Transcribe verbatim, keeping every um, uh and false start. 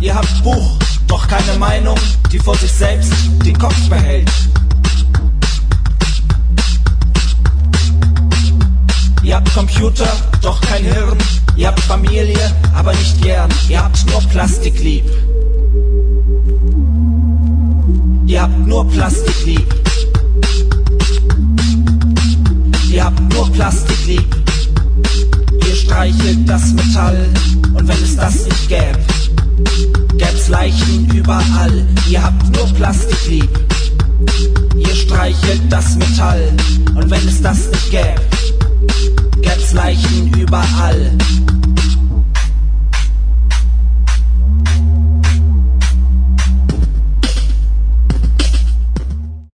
Ihr habt Buch, doch keine Meinung, die vor sich selbst den Kopf behält. Ihr habt Computer, doch kein Hirn. Ihr habt Familie, aber nicht gern. Ihr habt nur Plastik lieb. Ihr habt nur Plastik lieb. Ihr habt nur Plastik lieb. Ihr streichelt das Metall. Und wenn es das nicht gäbe, gäb's Leichen überall. Ihr habt nur Plastik lieb. Ihr streichelt das Metall. Und wenn es das nicht gäbe, gäb's Leichen überall.